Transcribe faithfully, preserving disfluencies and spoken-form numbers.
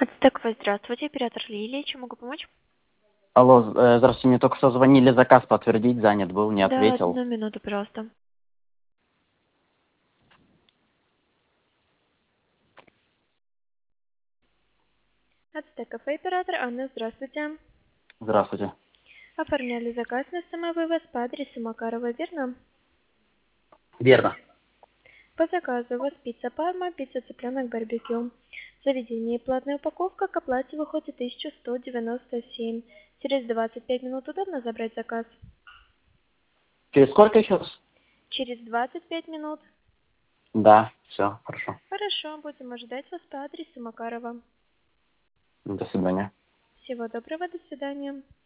Ацтековый, здравствуйте, оператор Лилия, чем могу помочь? Алло, з- э, здравствуйте, мне только что звонили, заказ подтвердить, занят был, не Да, ответил. одну минуту, пожалуйста. Ацтековый, оператор Анна, здравствуйте. Здравствуйте. Оформляли заказ на самовывоз по адресу Макарова, верно? Верно. По заказу у вас пицца Парма, пицца цыпленок барбекю. Заведение и платная упаковка к оплате выходит тысяча сто девяносто семь. Через двадцать пять минут удобно забрать заказ? Через сколько еще раз? Через двадцать пять минут. Да, все, хорошо. Хорошо, будем ожидать вас по адресу Макарова. До свидания. Всего доброго, до свидания.